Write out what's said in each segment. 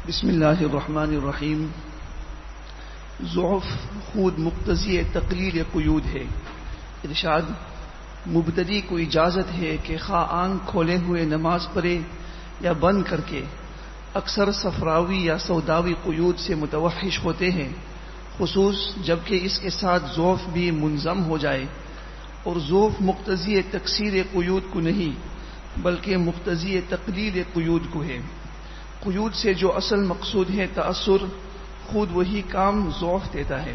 बिस्मिल्लाहिर्रहमानिर्रहीम। ज़ौफ़ खुद मुक़्तज़ी तक़लील क़ुयूद है। इरशाद, मुब्तदी को इजाज़त है कि खा आँख खोले हुए नमाज पढ़े या बंद करके। अक्सर सफरावी या सौदावी क़ुयूद से मुतवहिश होते हैं, खुसूस जबकि इसके साथ ज़ौफ़ भी मुंज़म हो जाए। और ज़ौफ़ मुक़्तज़ी तकसीर क़ुयूद को नहीं बल्कि मुक़्तज़ी तक़लील क़ुयूद को है। क़ुयूद से जो असल मकसूद है तअस्सुर, खुद वही काम ज़ौफ़ देता है।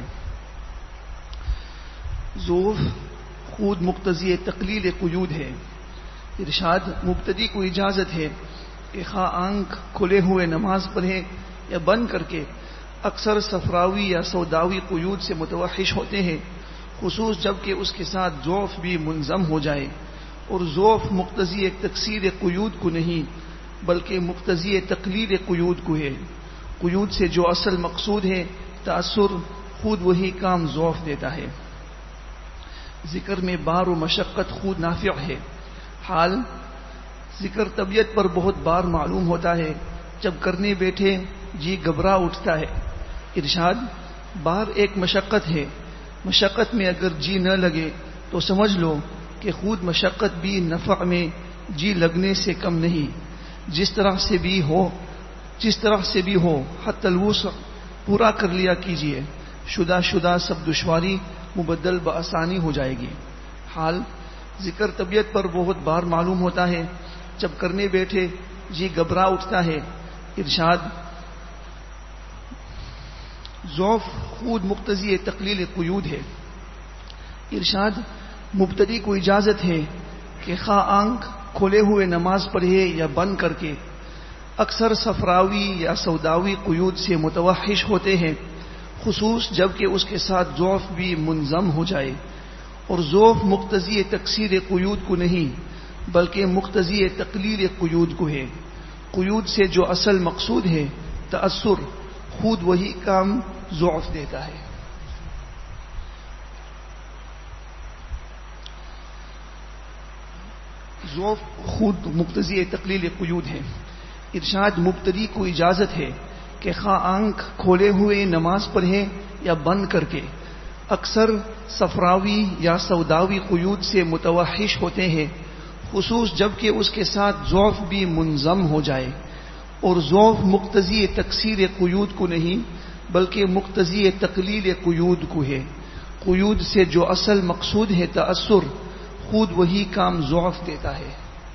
ज़ौफ़ खुद मुक़्तज़ी तक़लील क़ुयूद है। इरशाद, मुब्तदी को इजाज़त है कि खा आँख खुले हुए नमाज पढ़े या बंद करके। अक्सर सफरावी या सौदावी क़ुयूद से मुतवहिश होते हैं, खुसूस जबकि उसके साथ ज़ौफ़ भी मुंज़म हो जाए। और ज़ौफ़ मुक़्तज़ी तकसीर क़ुयूद को नहीं बल्कि मुक़्तज़ी तक़लील क़ुयूद को है। क़ुयूद से जो असल मकसूद है तअस्सुर, खुद वही काम ज़ौफ़ देता है। ज़िक्र में बार व मशक्क़त खुद नाफ़िअ है। हाल ज़िक्र तबीयत पर बहुत बार मालूम होता है, जब करने बैठे जी घबरा उठता है। इरशाद, बार एक मशक्क़त है। मशक्क़त में अगर जी न लगे तो समझ लो कि खुद मशक्क़त भी नफ़अ में जी लगने से कम नहीं। जिस तरह से भी हो हत्तल वुस्अ पूरा कर लिया कीजिए। शुदा सब दुश्वारी मुबद्दल बआसानी हो जाएगी। हाल ज़िक्र तबीयत पर बहुत बार मालूम होता है, जब करने बैठे जी घबरा उठता है। इरशाद, ज़ौफ़ खुद मुक़्तज़ी तक़लील क़ुयूद है। इरशाद, मुब्तदी को इजाज़त है कि खा आँख खोले हुए नमाज पढ़े या बंद करके। अक्सर सफरावी या सौदावी क़ुयूद से मुतवहिश होते हैं, खुसूस जबकि उसके साथ ज़ौफ़ भी मुंज़म हो जाए। और ज़ौफ़ मुक़्तज़ी तकसीर क़ुयूद को नहीं बल्कि मुक़्तज़ी तक़लील क़ुयूद को है। क़ुयूद से जो असल मकसूद है तअस्सुर, खुद वही काम ज़ौफ़ देता है। ज़ौफ़ खुद मुक़्तज़ी तक़लील क़ुयूद है। इरशाद, मुब्तदी को इजाज़त है कि खा आँख खोले हुए नमाज पढ़े या बंद करके। अक्सर सफरावी या सौदावी क़ुयूद से मुतवहिश होते हैं, खुसूस जबकि उसके साथ ज़ौफ़ भी मुंज़म हो जाए। और ज़ौफ़ मुक़्तज़ी तकसीर क़ुयूद को नहीं बल्कि मुक़्तज़ी तक़लील क़ुयूद को है। क़ुयूद से जो असल मकसूद है तअस्सुर, खुद वही काम ज़ौफ़ देता है।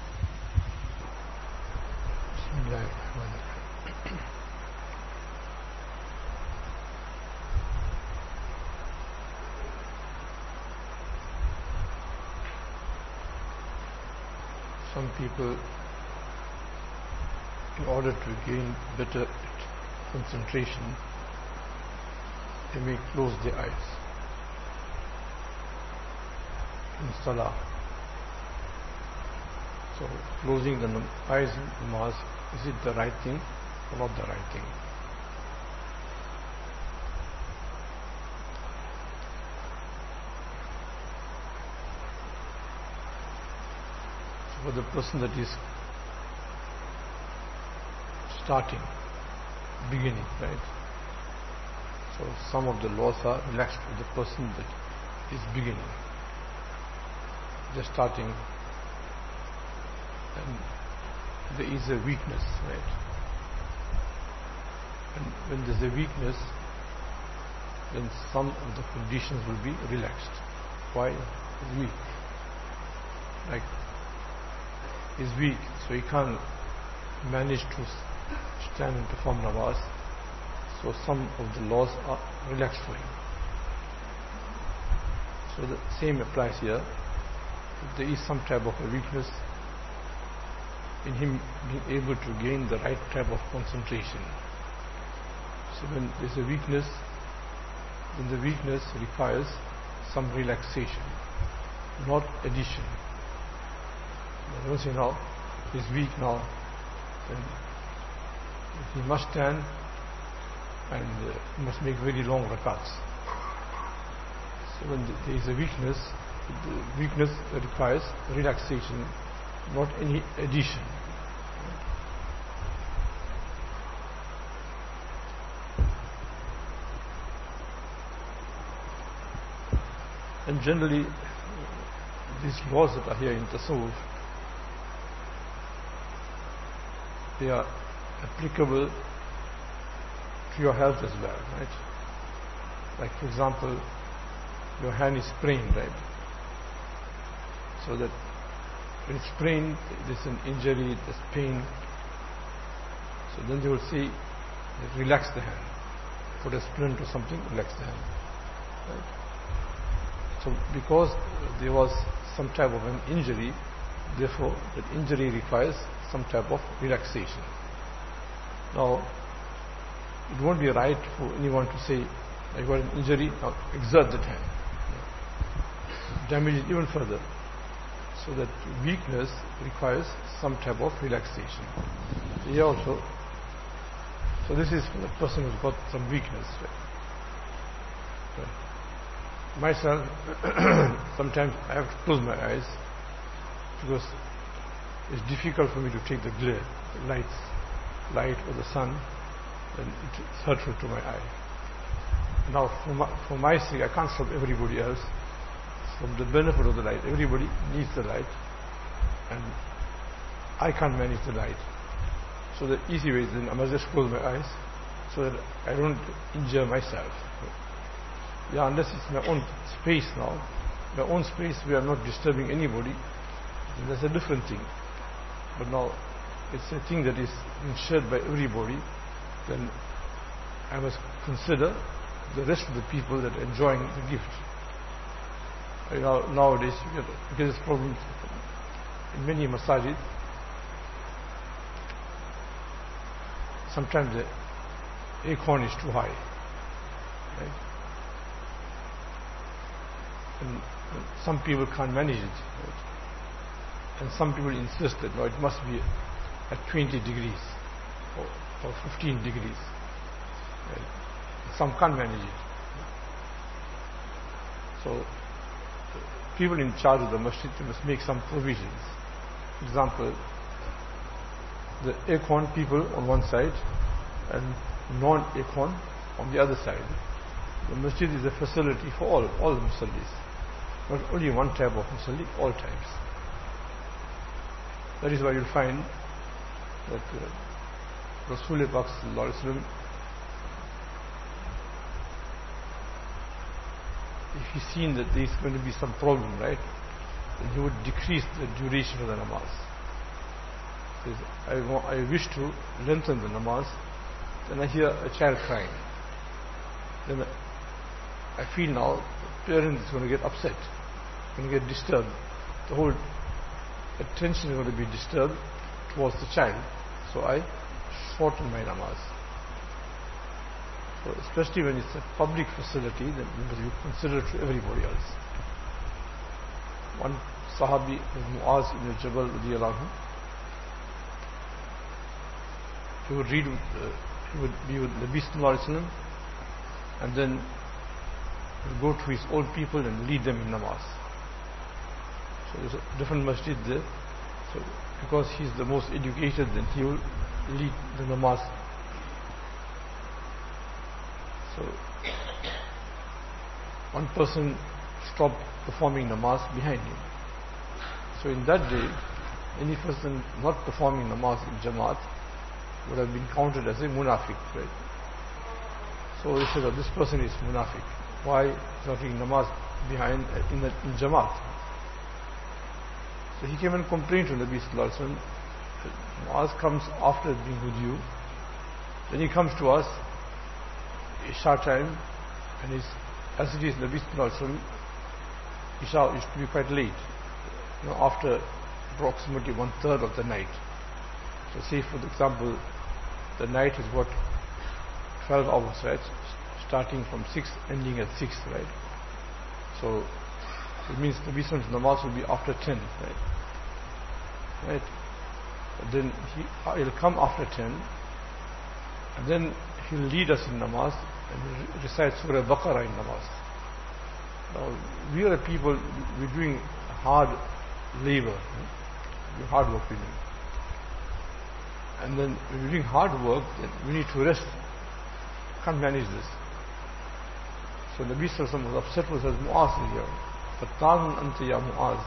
Some people, in order to gain better concentration, they may close their eyes in salah. So closing the eyes in namaz, is it the right thing or not the right thing? So for the person that is starting, beginning, right? So some of the laws are relaxed for the person that is beginning, just starting, and there is a weakness, right? And when there is a weakness, then some of the conditions will be relaxed. Why? He's weak. Like, he's weak, so he can't manage to stand and perform namaz. So some of the laws are relaxed for him. So the same applies here. If there is some type of a weakness in him being able to gain the right type of concentration. So when there is a weakness, then the weakness requires some relaxation, not addition. I don't say now, he's weak now, then he must stand and he must make very long rakats. So when there is a weakness, the weakness requires relaxation, not any addition. And generally, these laws that are here in Tasawwuf, they are applicable to your health as well, right? Like, for example, your hand is sprained, right? So that when it's sprained, there's an injury, there's pain. So then they will say, relax the hand. Put a splint or something, relax the hand. Right? So because there was some type of an injury, therefore that injury requires some type of relaxation. Now, it won't be right for anyone to say, I got an injury, now exert that hand. Damage it even further. So that weakness requires some type of relaxation. Here also, so this is for the person who's got some weakness. Right? Myself, sometimes I have to close my eyes because it's difficult for me to take the glare, the light or the sun, and it's hurtful to my eye. Now, for my sake, I can't stop everybody else from the benefit of the light. Everybody needs the light, and I can't manage the light. So the easy way is then I must just close my eyes so that I don't injure myself. Yeah, unless it's my own space now, my own space where I'm not disturbing anybody, then that's a different thing. But now it's a thing that is shared by everybody, then I must consider the rest of the people that are enjoying the gift. You know, nowadays you get this problem in many masajid. Sometimes the aircon is too high, right? And some people can't manage it, right? And some people insist that no, it must be at 20 degrees or 15 degrees, right? Some can't manage it. So people in charge of the masjid must make some provisions. For example, the aircon people on one side and non-aircon on the other side. The masjid is a facility for all the musallis, not only one type of musalli, all types. That is why you'll find that Rasul Pak Sallallahu Alaihi Wasallam, if he's seen that there's going to be some problem, right, then he would decrease the duration of the namaz. He says, I wish to lengthen the namaz, then I hear a child crying. Then I feel now the parent is going to get upset, going to get disturbed. The whole attention is going to be disturbed towards the child. So I shorten my namaz. So especially when it's a public facility, then it must be considered to everybody else. One Sahabi was Muaz ibn Jabal radiyallahu anhu. He would be with Nabi Sallallahu Alaihi Wasallam, and then he would go to his old people and lead them in namaz. So there's a different masjid there. So because he's the most educated, then he will lead the namaz. So one person stopped performing namaz behind him. So in that day, any person not performing namaz in Jamaat would have been counted as a munafiq, right? So he said, oh, this person is munafiq. Why is not doing namaz behind in Jamaat? So he came and complained to Nabi Sallallahu Alaihi Wasallam. Muaz comes after being with you. Then he comes to us Isha time, and as it is Nabi Sallallahu Alaihi Wasallam, Isha used to be quite late, after approximately 1/3 of the night. So say for example, the night is what, 12 hours, right? Starting from 6, ending at 6, right? So it means Nabi Sallallahu Alaihi Wasallam's namaz will be after 10, right? Right? But then he'll come after 10, and then he'll lead us in namaz and recite Surah Baqarah in namaz. Now, we are people, we're doing hard labor, hard work we're doing. And then when we're doing hard work, then we need to rest. Can't manage this. So Nabi Sallallahu Alaihi Wasallam was upset with us, Muaz here. فَتَّانٌ أَنْتَ يَا Mu'az.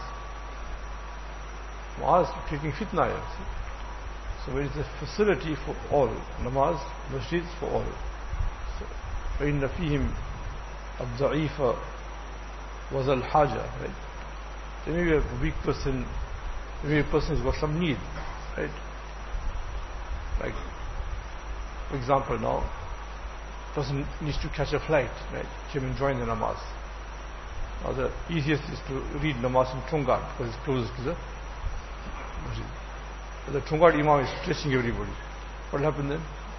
Mu'az taking fitna here. So there is a facility for all. Namaz, masjids for all. So, فَإِنَّ فِيهِمْ الضَّعِيفَ وَذَا الْحَاجَةِ. Right? There may be a weak person, maybe a person has got some need. Right? Like, for example now, person needs to catch a flight, right? Came and join the namaz. Now the easiest is to read namaz in Tongat because it's closest to the masjid. But the Tongat imam is stressing everybody. What will happen then?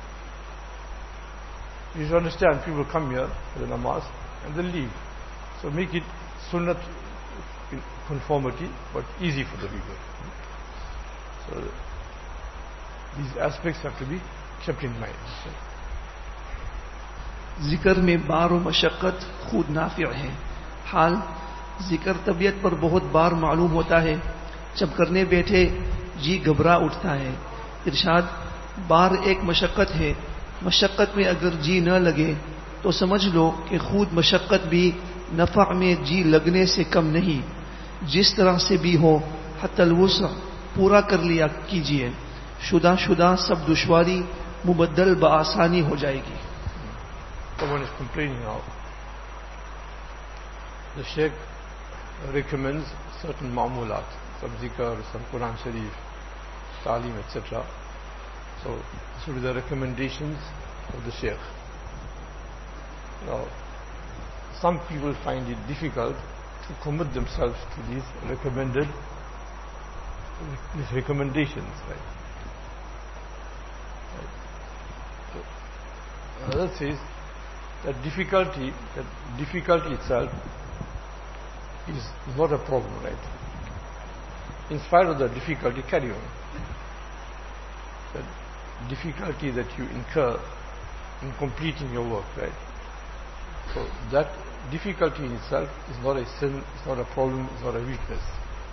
You should understand, people come here for the namaz and they leave. So make it sunnat in conformity, but easy for the people. So these aspects have to be kept in mind. जिक्र में बार व मशक्क़त खुद नाफ़िअ है। हाल जिक्र तबीयत पर बहुत बार मालूम होता है, जब करने बैठे जी घबरा उठता है। इरशाद, बार एक मशक्क़त है, मशक्क़त में अगर जी न लगे तो समझ लो कि खुद मशक्क़त भी नफ़अ में जी लगने से कम नहीं। जिस तरह से भी हो हत्तल वुस्अ पूरा कर लिया कीजिए, शुदा सब दुश्वारी मुबद्दल बआसानी हो जाएगी। Someone is complaining now. The Sheikh recommends certain ma'mulat, some zikr, some Quran Sharif, talim, etc. So this will be the recommendations of the Sheikh. Now, some people find it difficult to commit themselves to these recommendations, right? So, another says that difficulty itself is not a problem, right? In spite of the difficulty, carry on. The difficulty that you incur in completing your work, right? So that difficulty in itself is not a sin, it's not a problem, it's not a weakness.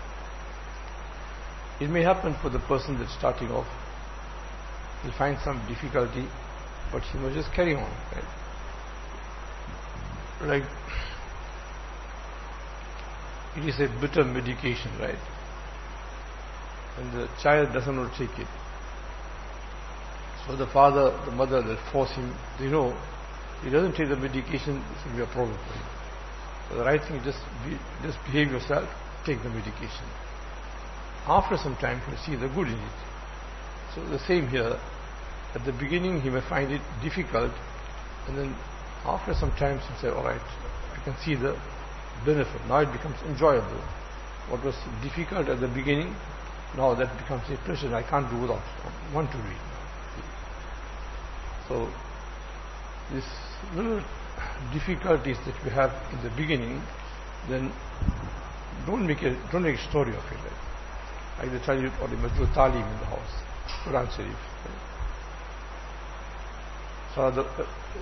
It may happen for the person that's starting off, he'll find some difficulty, but he must just carry on, right? Like, it is a bitter medication, right? And the child doesn't want to take it. So the father, the mother, they'll force him. They know he doesn't take the medication, it will be a problem for him. So the right thing is just behave yourself, take the medication. After some time, he'll see the good in it. So the same here. At the beginning, he may find it difficult, and then after some time, he say, all right, I can see the benefit. Now it becomes enjoyable. What was difficult at the beginning, now that becomes a pleasure. I can't do without. I want to read. So, these little difficulties that we have in the beginning, then don't make a story of it. Like they tell you, or the Majid Talim in the house, Quran Sharif. So the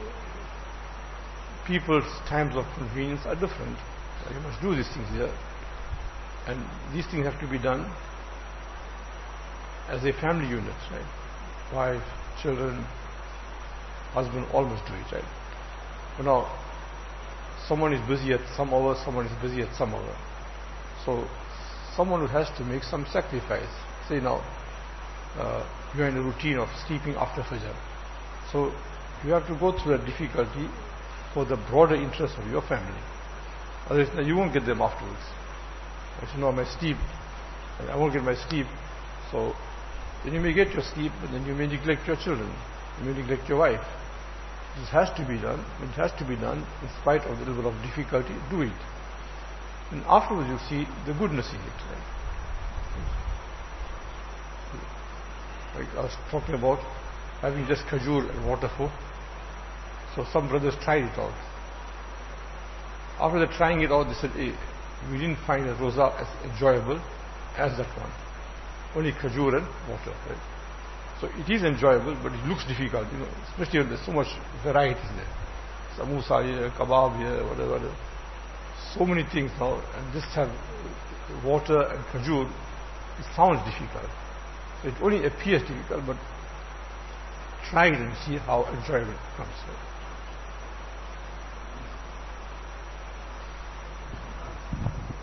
people's times of convenience are different. So you must do these things here. And these things have to be done as a family unit, right? Wife, children, husband, all must do it, right? But now, someone is busy at some hour, someone is busy at some hour. So, someone who has to make some sacrifice. Say now, you are in a routine of sleeping after Fajr. So, you have to go through a difficulty for the broader interest of your family. Otherwise, you won't get them afterwards. I said, no, my sleep, I won't get my sleep. So, then you may get your sleep, but then you may neglect your children. You may neglect your wife. This has to be done. When it has to be done, in spite of the level of difficulty, do it. And afterwards you see the goodness in it. Right? Like I was talking about having just khajur and water for. So some brothers tried it out. After they're trying it out, they said, hey, we didn't find the roza as enjoyable as that one. Only khajur and water. Right? So it is enjoyable, but it looks difficult, especially when there's so much variety there. Samosa here, kebab here, whatever. So many things now, and just have water and khajur, it sounds difficult. So it only appears difficult, but try it and see how enjoyable it becomes. Right?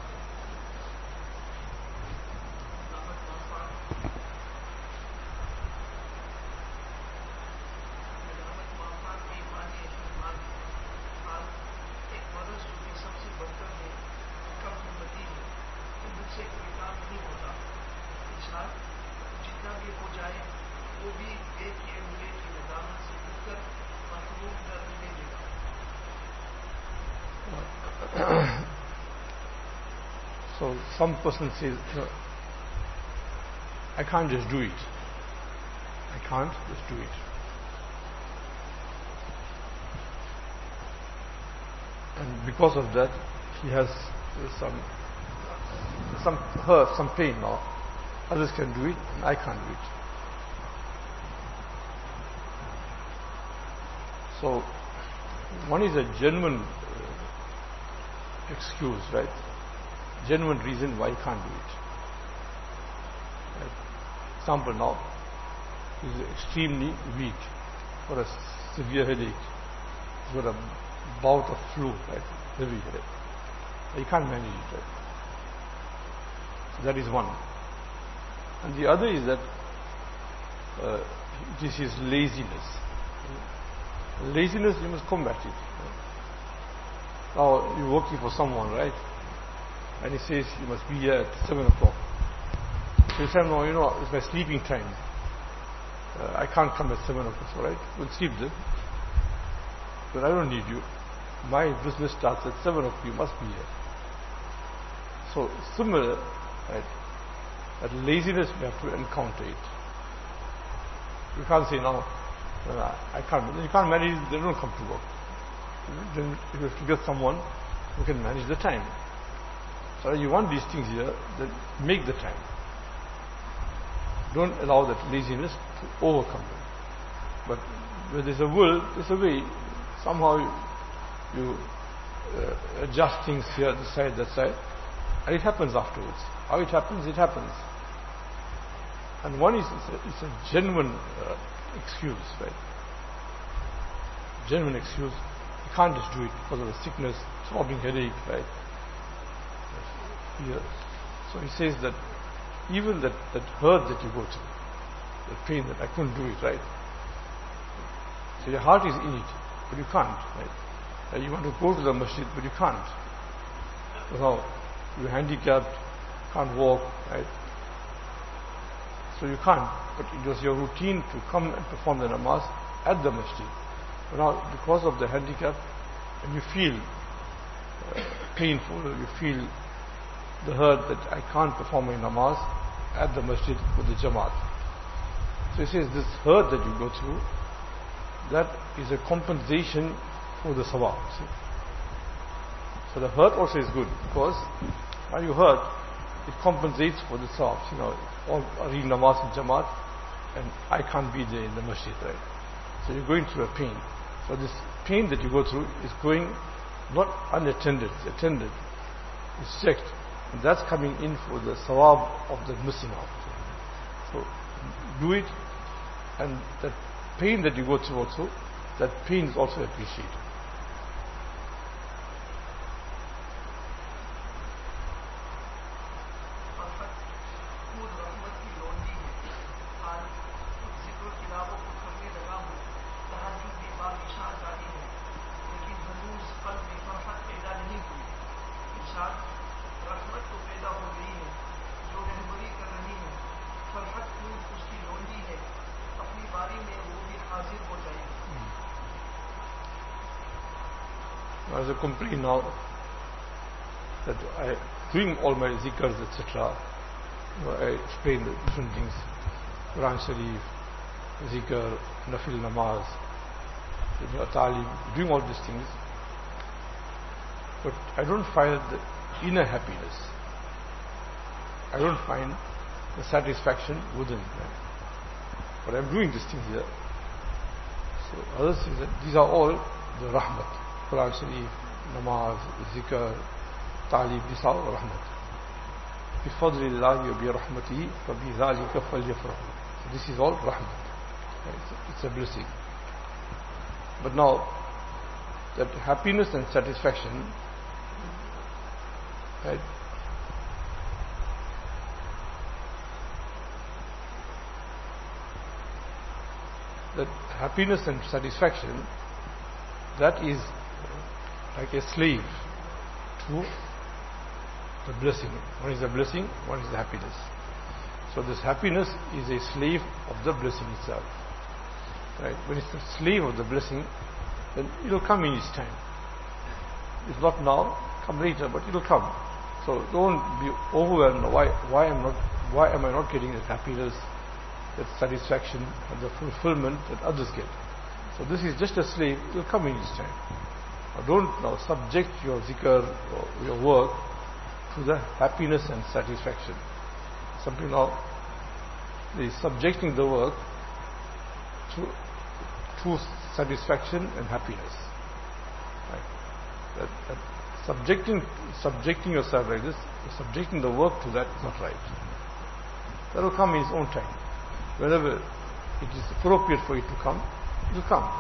So some person says, I can't just do it. I can't just do it. And because of that, he has some hurt, some pain now. Others can do it, and I can't do it. So, one is a genuine excuse, right? Genuine reason why you can't do it. Right? Example now, he is extremely weak for a severe headache. He's got a bout of flu, right? Heavy headache. He can't manage it, right? So that is one. And the other is that this is laziness. Laziness, you must combat it. Now, you're working for someone, right? And he says, you must be here at 7 o'clock. So you say, no, it's my sleeping time. I can't come at 7 o'clock, so right? We'll sleep then. But I don't need you. My business starts at 7 o'clock, you must be here. So, similar, right? That laziness, we have to encounter it. You can't say, no, I can't. You can't manage, they don't come to work. Then you have to get someone who can manage the time. So you want these things here, then make the time. Don't allow that laziness to overcome them. But where there's a will, there's a way. Somehow you adjust things here, this side, that side, and it happens afterwards. How it happens, it happens. And one is, it's a genuine excuse, right? Genuine excuse. You can't just do it because of the sickness, throbbing headache, right? Yes. So he says that even that hurt that you go through, the pain that I couldn't do it, right? So your heart is in it, but you can't, right? And you want to go to the masjid, but you can't. So you're handicapped, can't walk, right? So you can't. But it was your routine to come and perform the namaz at the masjid. But now, because of the handicap, and you feel painful, you feel the hurt that I can't perform my namaz at the masjid with the jamaat. So he says this hurt that you go through, that is a compensation for the sawab. So the hurt also is good, because when you hurt, it compensates for the sawab. All are reading namaz in jamaat, and I can't be there in the masjid, right? So you're going through a pain. So this pain that you go through is going not unattended, it's attended, it's checked. And that's coming in for the sawab of the missing out. So do it, and that pain that you go through also, that pain is also appreciated. As a complaint now that I doing all my zikrs, etc. I explain the different things, Quran Sharif, zikr, nafil namaz, talib, doing all these things, but I don't find the inner happiness. I don't find the satisfaction within them. But I'm doing these things here. So others say that these are all the rahmat. Quran Sharif, namaz, zikr, talib, these are all rahmat. بِفَضْلِ اللَّهِ وَبِرَحْمَتِهِ فَبِذَلِكَ فَلْيَفْرَحُوا. So this is all rahmat. It's a blessing. But now, that happiness and satisfaction, right? That happiness and satisfaction, that is like a slave to the blessing. One is the blessing, one is the happiness. So this happiness is a slave of the blessing itself. Right? When it's a slave of the blessing, then it will come in its time. If not now, come later, but it will come. So don't be overwhelmed. Why am I not getting that happiness, that satisfaction, and the fulfillment that others get? So this is just a slave. It will come in its time. Now don't now subject your zikr or your work to the happiness and satisfaction. Some people now they subjecting the work to satisfaction and happiness. Right? That subjecting yourself like this, subjecting the work to that is not right. That will come in its own time. Whenever it is appropriate for it to come, it will come.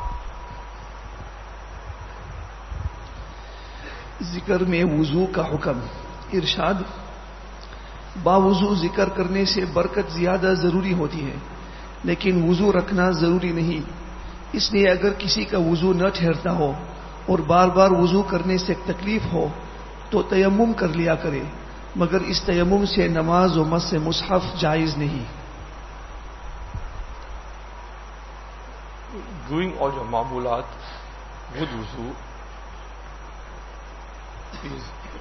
जिक्र में वुजू का हुक्म। इरशाद, बावुजू जिक्र करने से बरकत ज्यादा जरूरी होती है, लेकिन वुजू रखना जरूरी नहीं। इसलिए अगर किसी का वुजू न ठहरता हो और बार बार वुजू करने से तकलीफ हो तो तयम्मुम कर लिया करे, मगर इस तयम्मुम से नमाज और मस मुसहफ जायज नहीं। Doing all your ma'mulat with wuzu is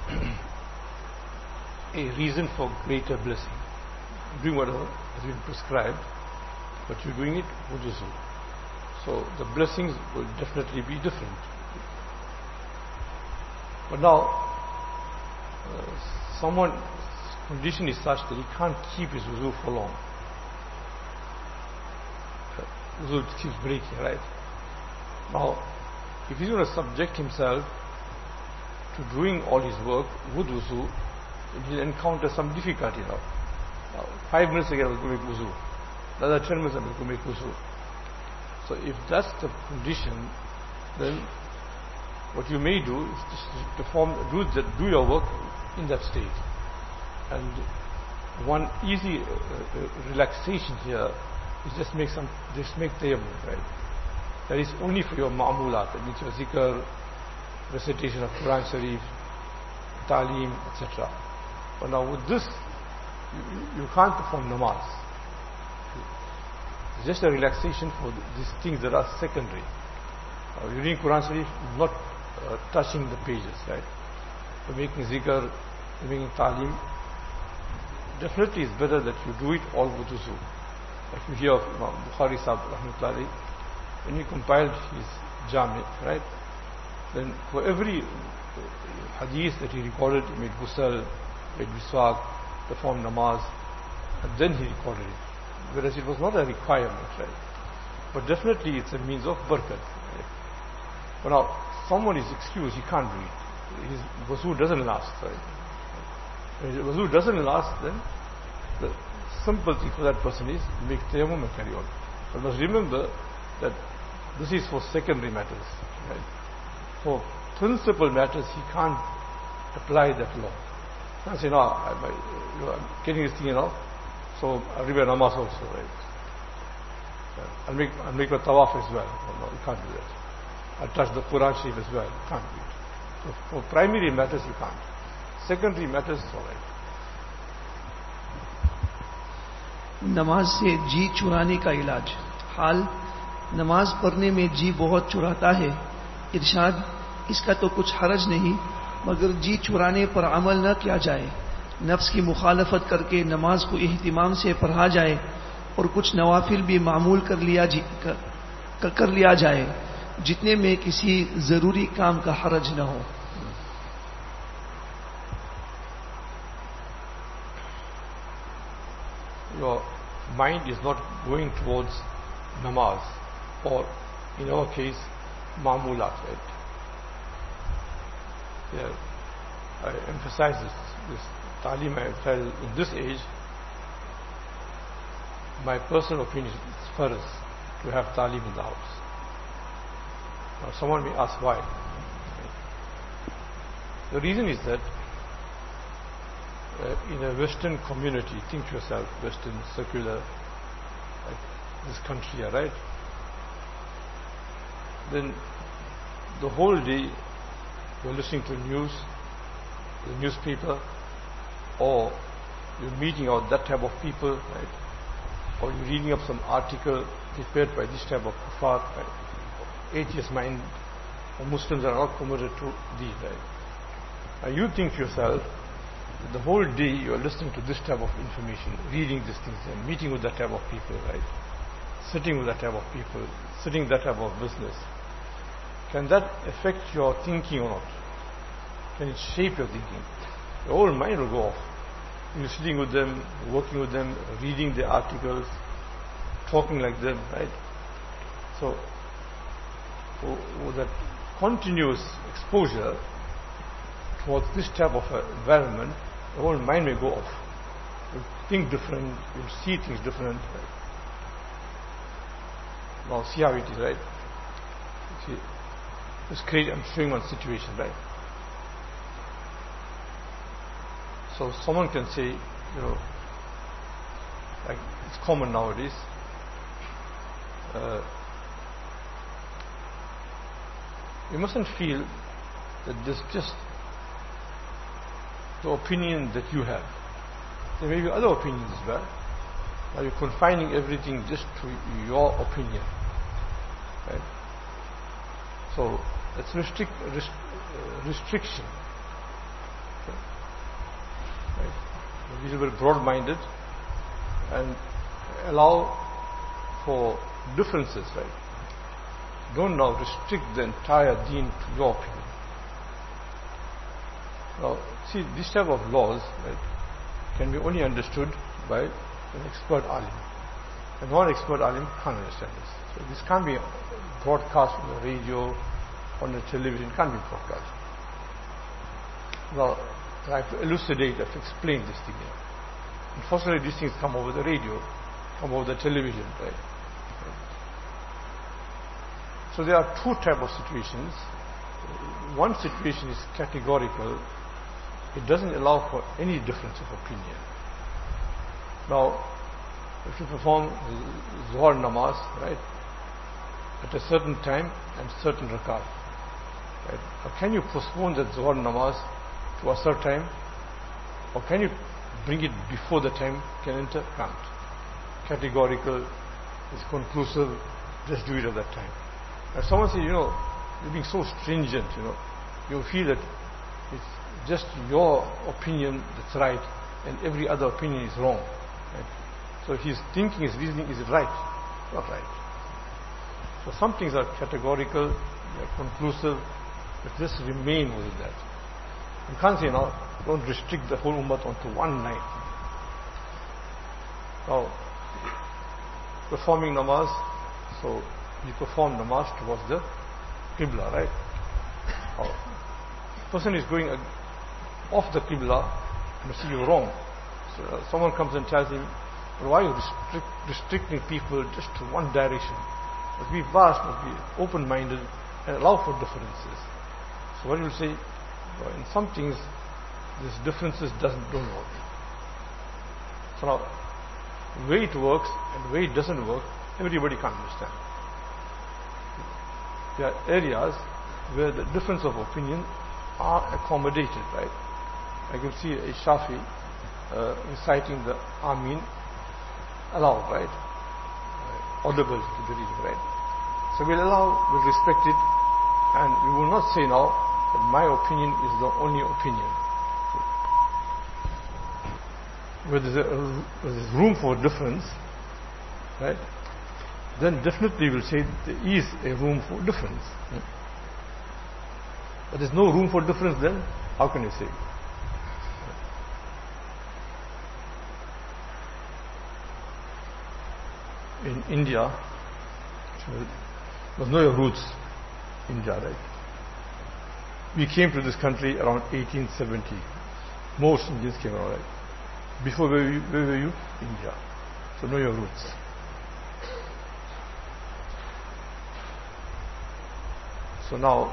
a reason for greater blessing. Doing whatever has been prescribed, but you're doing it with wuzu. So the blessings will definitely be different. But now, someone's condition is such that he can't keep his wuzu for long. Wuzu keeps breaking, right? Now, if he's going to subject himself to doing all his work with wuzu, he'll encounter some difficulty now. 5 minutes again, I was going to make wuzu. Another 10 minutes, I was going to make wuzu. So if that's the condition, then what you may do is just do your work in that state. And one easy relaxation here is just make tayammum, right? That is only for your ma'mulat, that means your zikr, recitation of Quran Sharif, talim, etc. But now with this, you can't perform namaz. It's just a relaxation for these things that are secondary. You're reading Quran Sharif, not touching the pages, right? You're making zikr, you're making talim. Definitely it's better that you do it all with wuzu. Like you hear of Imam Bukhari Sahib Rahmatullahi, when he compiled his Jami, right? Then for every hadith that he recorded, he made ghusl, made miswak, performed namaz, and then he recorded it. Whereas it was not a requirement, right? But definitely it's a means of barakat. Right? But now, someone is excused, he can't do it. His wuzu doesn't last, right? When his wuzu doesn't last, then the simple thing for that person is make tayammum and carry on. But must remember that this is for secondary matters, right? For principal matters, he can't apply that law. He can't say, no, I'm getting this thing, so I'll read my namaz also, right? I'll make my tawaf as well. No, you can't do that. I'll touch the Quran Sharif as well. You can't do it. So for primary matters, you can't. Secondary matters, it's all right. नमाज से जी चुराने का इलाज। हाल, नमाज पढ़ने में जी बहुत चुराता है। इरशाद, इसका तो कुछ हरज नहीं, मगर जी चुराने पर अमल न किया जाए, नफ्स की मुखालफत करके नमाज को इहतिमाम से पढ़ा जाए और कुछ नवाफिल भी मामूल कर लिया जाए, जितने में किसी जरूरी काम का हरज न हो। Your mind is not going towards namaz, or in our case, ma'mulat, right? Yeah, I emphasize this talim I felt in this age. My personal opinion is it's farz to have talim in the house. Now someone may ask why. The reason is that in a Western community, think to yourself, Western, secular, like this country, right? Then the whole day you're listening to news, the newspaper, or you're meeting out that type of people, right? Or you're reading up some article prepared by this type of kuffar, right? Atheist mind, or Muslims are not committed to these, right? And you think to yourself, the whole day you are listening to this type of information, reading these things and meeting with that type of people, right? Sitting with that type of people, sitting that type of business. Can that affect your thinking or not? Can it shape your thinking? Your whole mind will go off. You're sitting with them, working with them, reading their articles, talking like them, right? So, with that continuous exposure towards this type of environment, the whole mind may go off. You'll think different, you'll see things different. Right? Now see how it is, right? See, I'm showing one situation, right? So someone can say, like it's common nowadays, you mustn't feel that this just the opinion that you have. There may be other opinions as well. Now you're confining everything just to your opinion. Right? So that's restriction. Okay? Right? Be a little bit broad-minded and allow for differences, right? Don't now restrict the entire deen to your opinion. Now, see, this type of laws, right, can be only understood by an expert alim. A non-expert alim can't understand this. So this can't be broadcast on the radio, on the television, can't be broadcast. Now, I have to elucidate, I have to explain this thing here. Unfortunately, these things come over the radio, come over the television, right? So there are two types of situations. One situation is categorical. It doesn't allow for any difference of opinion. Now, if you perform Zuhr namaz, right, at a certain time and certain rakat, right, or can you postpone that Zuhr namaz to a certain time, or can you bring it before the time can enter? Can't. Categorical, is conclusive, just do it at that time. If someone says, you're being so stringent, you feel that it's just your opinion that's right and every other opinion is wrong. Right? So his thinking, his reasoning is right, not right. So some things are categorical, they are conclusive, but just remain within that. You can't say now, don't restrict the whole ummah onto one night. Now, performing namaz, so you perform namaz towards the Qibla, right? Or person is going off the Qibla and you see you're wrong. So someone comes and tells him, why are you restricting people just to one direction? Must be vast, must be open-minded and allow for differences. So what you will say, in some things, these differences don't work. So now, the way it works and the way it doesn't work, everybody can't understand. There are areas where the difference of opinion are accommodated, right? I can see a Shafi reciting the Ameen aloud, right? Audible to the reader, right? So we'll allow, we'll respect it, and we will not say now that my opinion is the only opinion. Where there's room for difference, right? Then definitely we'll say there is a room for difference. But there's no room for difference, then how can you say? In India, you must know your roots, India, right? We came to this country around 1870. Most Indians came around, right? Before, where were you? India. So know your roots. So now,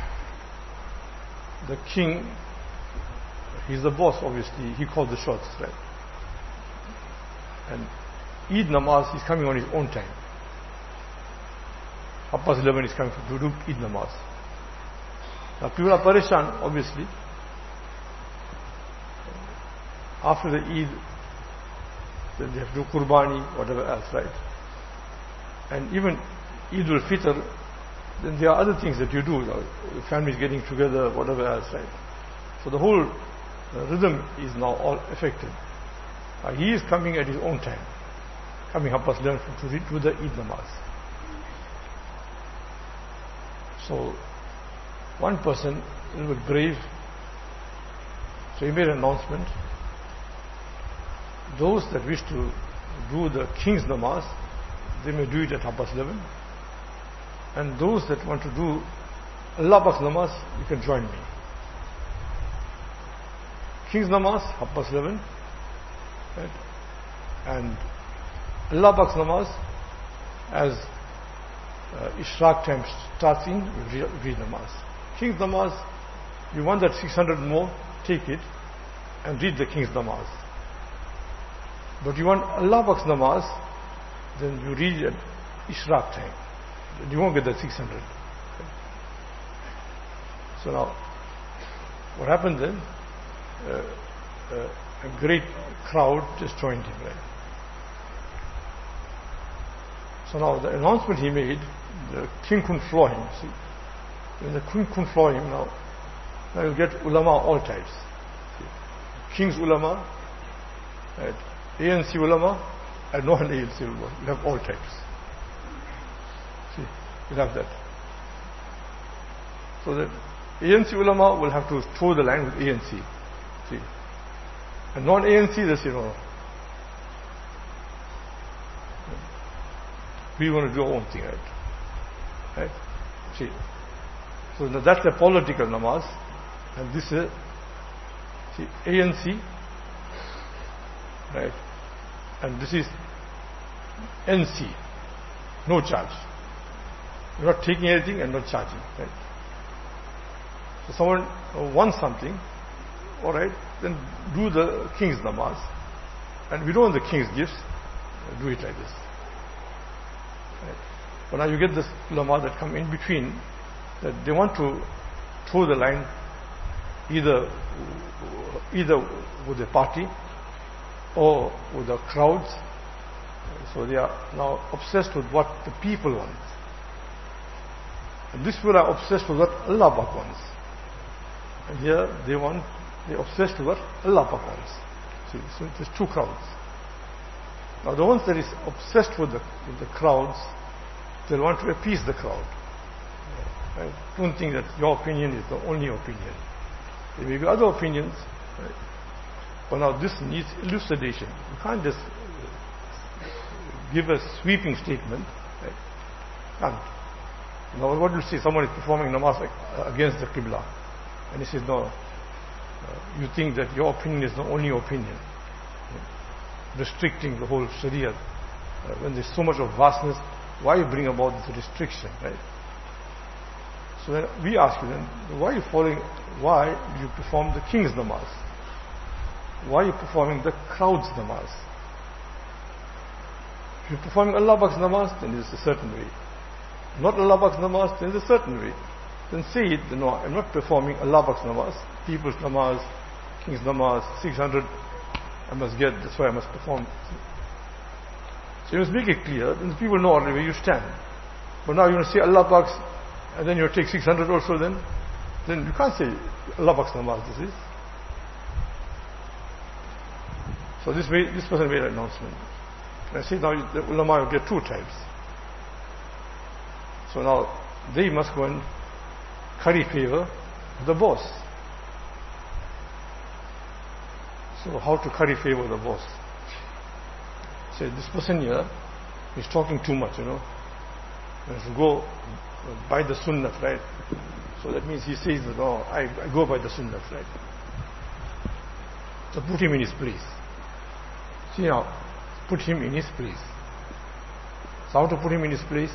the king, he's the boss, obviously. He called the shots, right? And Eid namaz, he's coming on his own time. 11:30 is coming to do Eid namaz. Now people are parishan, obviously. After the Eid, then they have to do Qurbani, whatever else, right? And even Eid al-Fitr, then there are other things that you do. Your family is getting together, whatever else, right? So the whole rhythm is now all affected. He is coming at his own time, coming 11:30 to do the Eid namaz. So one person, a little bit brave, so he made an announcement. Those that wish to do the King's namaz, they may do it at 11:30. And those that want to do Allah Pak's namaz, you can join me. King's namaz, 11:30. Right? And Allah Pak's namaz, as Ishraq time starts in, you read namaz. King's namaz, you want that 600 more, take it and read the King's namaz. But you want Allah Pak's namaz, then you read at Ishraq time. You won't get the 600. So now, what happened then? A great crowd just joined him. Right? So now the announcement he made, the king couldn't floor him. See, when the king couldn't floor him, now you'll get ulama all types. See, King's ulama, right? ANC ulama, and non-ANC ulama. You have all types. See, you have that. So that ANC ulama will have to toe the line with ANC. See, and non-ANC, they say, no, we want to do our own thing, right? Right? See, so now that's the political namaz, and this is, see, ANC, right? And this is NC, no charge. You're not taking anything and not charging, right? So someone wants something, all right, then do the King's namaz. And we don't want the King's gifts, do it like this. Right? But now you get this ulama that come in between, that they want to toe the line either with the party or with the crowds. So they are now obsessed with what the people want. And these people are obsessed with what Allah Pak wants. And here they're obsessed with what Allah Pak wants. See, so there's two crowds. Now the ones that is obsessed with the crowds, they want to appease the crowd. Right? Don't think that your opinion is the only opinion. There may be other opinions, right? But now this needs elucidation. You can't just give a sweeping statement. Right? Can't. Now what do you say? Someone is performing namaz against the Qibla. And he says, no, you think that your opinion is the only opinion. Restricting the whole Sharia. When there's so much of vastness, why you bring about this restriction, right? So then we ask you then, why are you following, why do you perform the King's namaz? Why are you performing the crowd's namaz? If you're performing Allah Pak's namaz, then it's a certain way. Not Allah Pak's namaz, then it's a certain way. Then say it, no, I'm not performing Allah Pak's namaz, people's namaz, King's namaz, 600, I must get, that's why I must perform. So you must make it clear, then the people know already where you stand. But now you want to say Allah Pak's, and then you take 600 also then you can't say Allah Pak's namaz, this is. So this person made an announcement. And I see now the ulama will get two types. So now they must go and curry favor with the boss. So how to curry favor with the boss? Say this person here is talking too much, you know. He has to go by the sunnah, right? So that means he says that, no, I go by the sunnah, right? So put him in his place. See now, put him in his place. So how to put him in his place?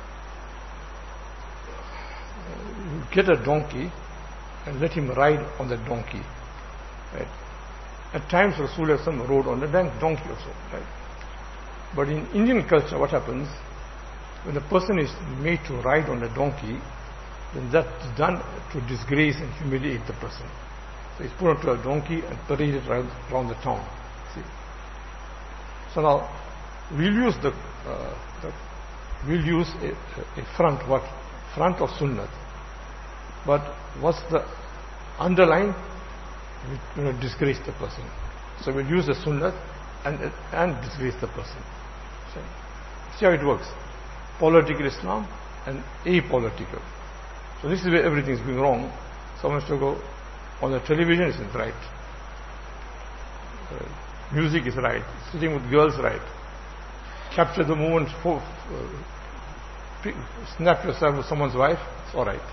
You get a donkey and let him ride on the donkey, right? At times Rasulullah rode on the donkey also, right? But in Indian culture, what happens, when a person is made to ride on a donkey, then that's done to disgrace and humiliate the person. So he's put onto a donkey and paraded around the town. See? So now we'll use a front, what? Front of sunnah. But what's the underline? we disgrace the person. So we use the sunnah and disgrace the person. See how it works. Political Islam and apolitical. So this is where everything is going wrong. Someone has to go on the television, it's right. Music is right. Sitting with girls, right. Capture the moment, snap yourself with someone's wife, it's all right.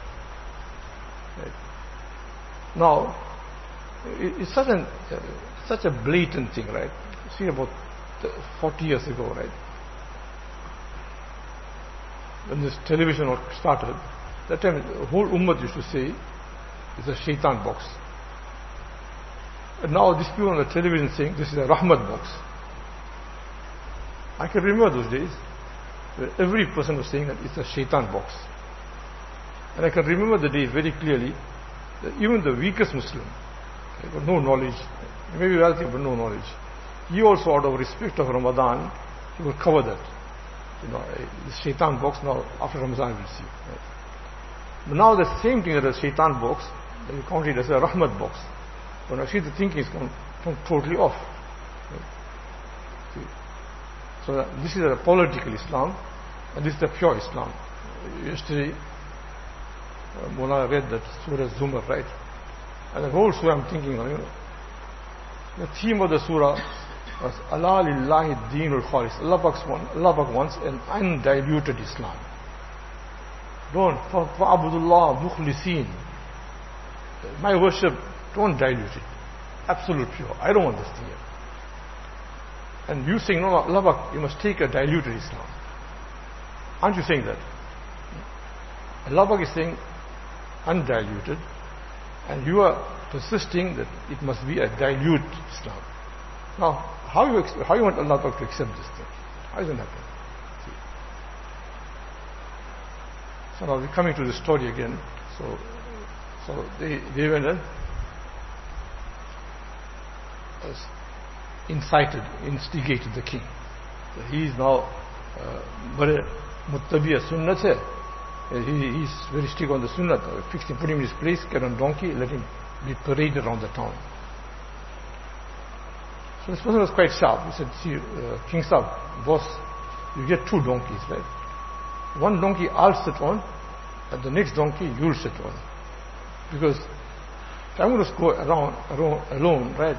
Now, it's such a blatant thing, right? See, about 40 years ago, right? When this television started, that time the whole ummah used to say, it's a shaitan box. And now these people on the television saying, this is a rahmat box. I can remember those days, where every person was saying that it's a shaitan box. And I can remember the days very clearly, that even the weakest Muslim, with no knowledge, maybe wealthy but no knowledge, he also out of respect of Ramadan, he would cover that. The shaitan box now, after Ramadan we'll see. Right? But now the same thing as a shaitan box, you count it as a rahmat box. But actually the thinking is gone totally off. Right? See? So this is a political Islam, and this is the pure Islam. Yesterday, Mullah read that Surah Zumar, right? And the whole surah I'm thinking, the theme of the surah was Allah lillahi deenul khalis. Allah Pak wants an undiluted Islam. Don't fa'abudullah mukhlisin. My worship, don't dilute it. Absolute pure. I don't want this thing here. And you saying, no, Allah Pak, you must take a diluted Islam. Aren't you saying that? Allah Pak is saying undiluted, and you are persisting that it must be a dilute Islam. Now, how you want Allah Pak to accept this thing? How is it happening? See. So now we're coming to the story again. So they went and instigated the king. So he is now muttabi'a sunnat hai. He is very strict on the sunnah. Fixed him, put him in his place, get on donkey, let him be paraded around the town. So this person was quite sharp. He said, see, King Sahib, boss, you get 2 donkeys, right? One donkey I'll sit on, and the next donkey you'll sit on. Because if I'm going to go around alone, right,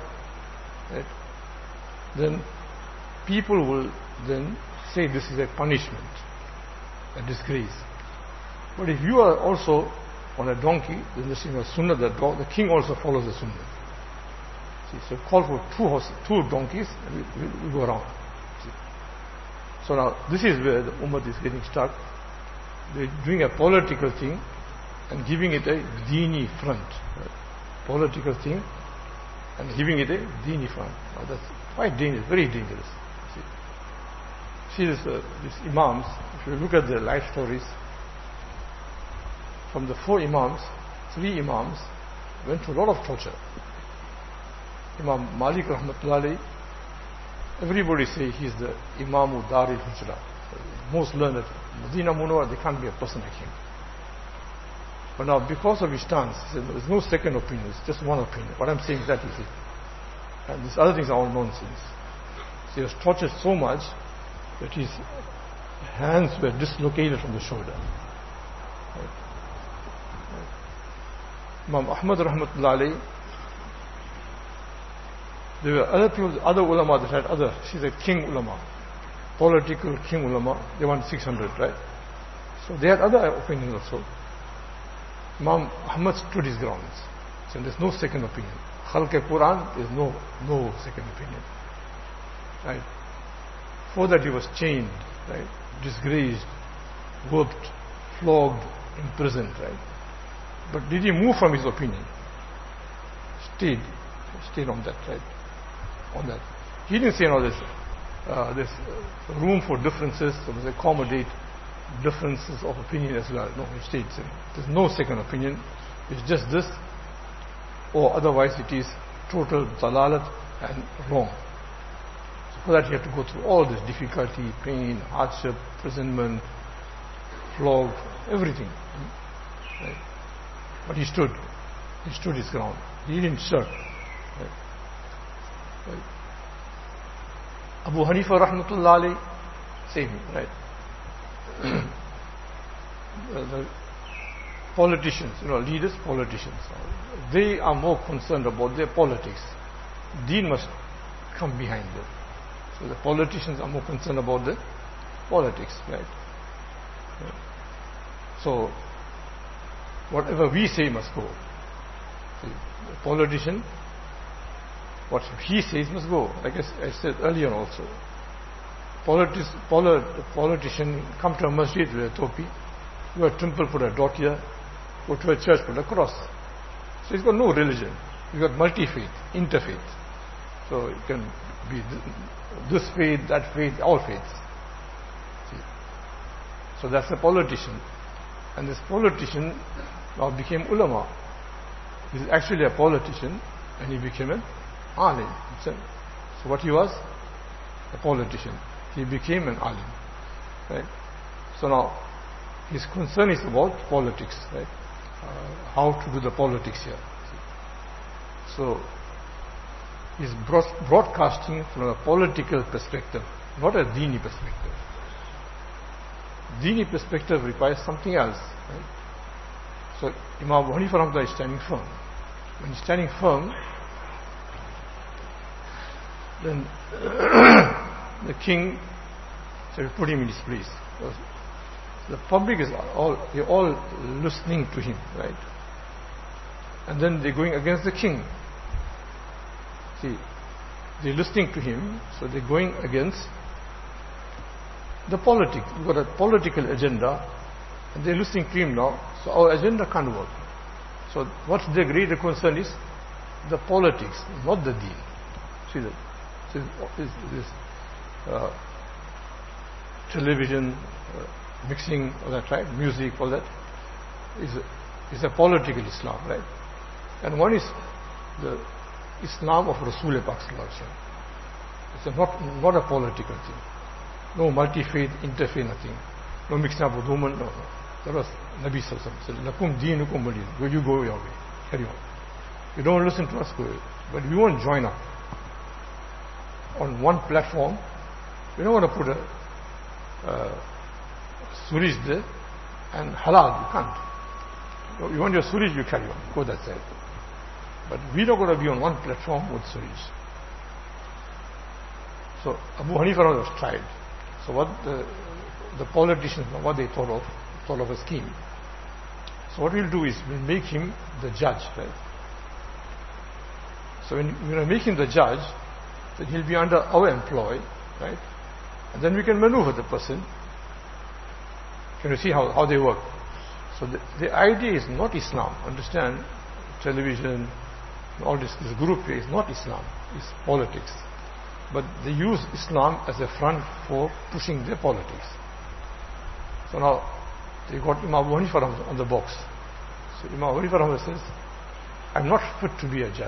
then people will then say this is a punishment, a disgrace. But if you are also on a donkey, then this is a sunnah, the king also follows the sunnah. See, so call for 2 donkeys, and we go around. See. So now, this is where the ummah is getting stuck. They're doing a political thing and giving it a deeni front. Right? Political thing and giving it a deeni front. Now that's quite dangerous, very dangerous. See these imams, if you look at their life stories, from the 4 imams, 3 imams went through a lot of torture. Imam Malik Rahmatullah Alayhi, everybody say he's the Imam Dar al-Hujra, most learned. Medina Munawwara, there can't be a person like him. But now, because of his stance, he said, there's no second opinion, it's just one opinion. What I'm saying is that is it. And these other things are all nonsense. So he was tortured so much that his hands were dislocated from the shoulder. Right. Imam Ahmad Rahmatullah Alayhi, there were other people, other ulama that had she's a king ulama, political king ulama, they want 600, right? So they had other opinions also. Imam Ahmad stood his grounds. So there's no second opinion. Khalq-e-Quran, there's no second opinion. Right? For that he was chained, right? Disgraced, whipped, flogged, imprisoned, right? But did he move from his opinion? Stayed on that, right? On that. He didn't say, no, there's room for differences, so let's accommodate differences of opinion as well. No, he stayed. There's no second opinion. It's just this, or otherwise it is total dalalat and wrong. So for that you have to go through all this difficulty, pain, hardship, imprisonment, flogged, everything. Right? But he stood his ground. He didn't shirk. Right? Abu Hanifa rahmatullah alayhi, same, right? The politicians, leaders, politicians, they are more concerned about their politics. Deen must come behind them. So the politicians are more concerned about the politics, right? So whatever we say must go. See, the politician, what he says must go. Like I said earlier also. Politician come to a masjid with a topi, to a temple, put a dot here, go to a church, put a cross. So he's got no religion. He's got multi-faith, interfaith. So it can be this faith, that faith, all faiths. See? So that's a politician. And this politician now became ulama. He's actually a politician and he became an alim. So what he was? A politician. He became an alim. Right? So now his concern is about politics, right? How to do the politics here. So he's broadcasting from a political perspective, not a Dini perspective. Dini perspective requires something else. Right? So Imam Abu Hanifa rahmatullah is standing firm. When he's standing firm, then the king said, put him in his place. The public is all listening to him, right? And then they're going against the king. See, they're listening to him, so they're going against the politics. We've got a political agenda, and they're listening to him now, so our agenda can't work. So what's their greater concern is the politics, not the deen. See that? This television, mixing, all that, right? Music, all that is a political Islam, right? And one is the Islam of Rasul Pak Sallallahu Alaihi Wasallam. It's not a political thing. No multi-faith, interfaith, nothing. No mixing up with women, no. That was Nabi Sallallahu Alaihi Wasallam said, Lakum deenukum waliy. You go your way. Carry on. You don't listen to us, go away. But we won't join up on one platform. We don't want to put a surij there and halal, you can't. You want your surij, you carry on, go that side. But we're not going to be on one platform with surij. So Abu Hanifa was tried. So what the politicians, what they thought of a scheme. So what we'll do is we'll make him the judge, right? So when we're going to make him the judge, then he'll be under our employ, right? And then we can maneuver the person. Can you see how they work? So the idea is not Islam. Understand? Television, all this group here is not Islam. It's politics. But they use Islam as a front for pushing their politics. So now they got Imam Abu Hanifa on the box. So Imam Abu Hanifa says, I'm not fit to be a judge.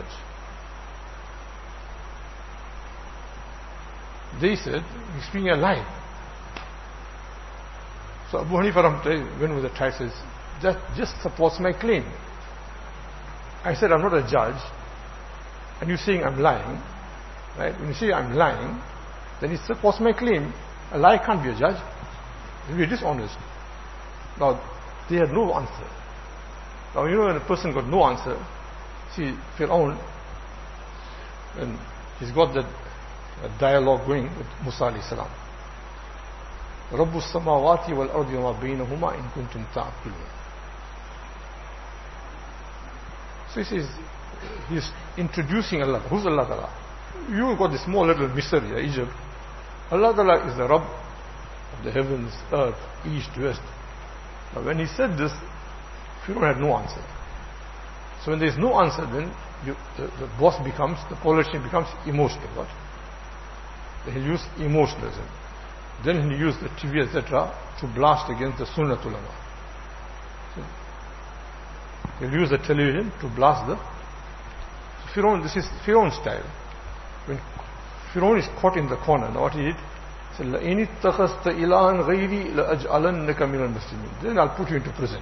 They said, he's speaking a lie. So Abu Hanifa went with the trial, says, that just supports my claim. I said I'm not a judge, and you're saying I'm lying, right? When you say I'm lying, then it supports my claim. A lie can't be a judge. We're dishonest. Now, they had no answer. Now, when a person got no answer, see, Fir'aun, and he's got that dialogue going with Musa alayhi salam. Rabbu samawati wal ardi wa ma baynahuma in kuntum ta'qilun. So he says, he's introducing Allah. Who's Allah Ta'ala? You got this small little Misr, Egypt. Allah Ta'ala is the Rabb of the heavens, earth, east, west. Now when he said this, Fir'aun had no answer. So when there's no answer, then the boss becomes, the politician becomes emotional. What? He'll use emotionalism. Then he'll use the TV, etc., to blast against the Sunnah ulama. So he'll use the television to blast the Fir'aun. This is Fir'aun's style. When Fir'aun is caught in the corner, now what he did? He said, لَإِنِ اتَّخَذْتَ إِلَهًا غَيْرِي لَأَجْعَلَنَّكَ مِنَ الْمُسْلِمِينَ. Then I'll put you into prison.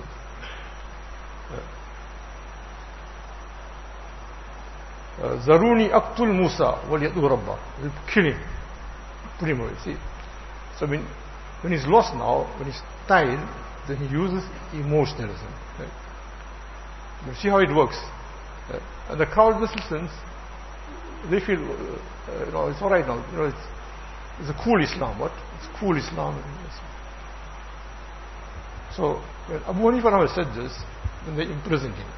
Zaruni Aktul Musa, Waliyadu Rabba. He'll kill him. Put him away. See? So when he's lost now, when he's tired, then he uses emotionalism. Right? You see how it works. Right? And the crowd just listens. They feel, it's all right now. It's a cool Islam. What? It's cool Islam. So when Abu Hanifa said this, then they imprisoned him.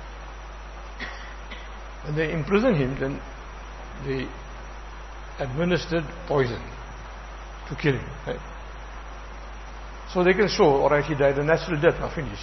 When they imprisoned him, then they administered poison to kill him. Right? So they can show, alright, he died a natural death, now finish.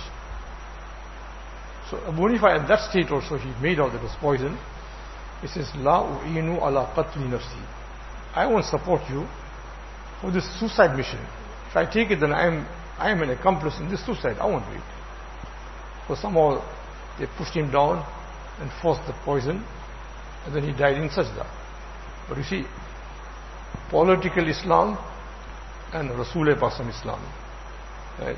So Abu Hanifa at that state also, he made out that it was poison. He says, La u'inu ala qatli nafsi. I won't support you for this suicide mission. If I take it, then I am an accomplice in this suicide. I won't do it. So somehow they pushed him down and forced the poison, and then he died in sajda. But you see, political Islam and Rasul-e-Pasam Islam. Right?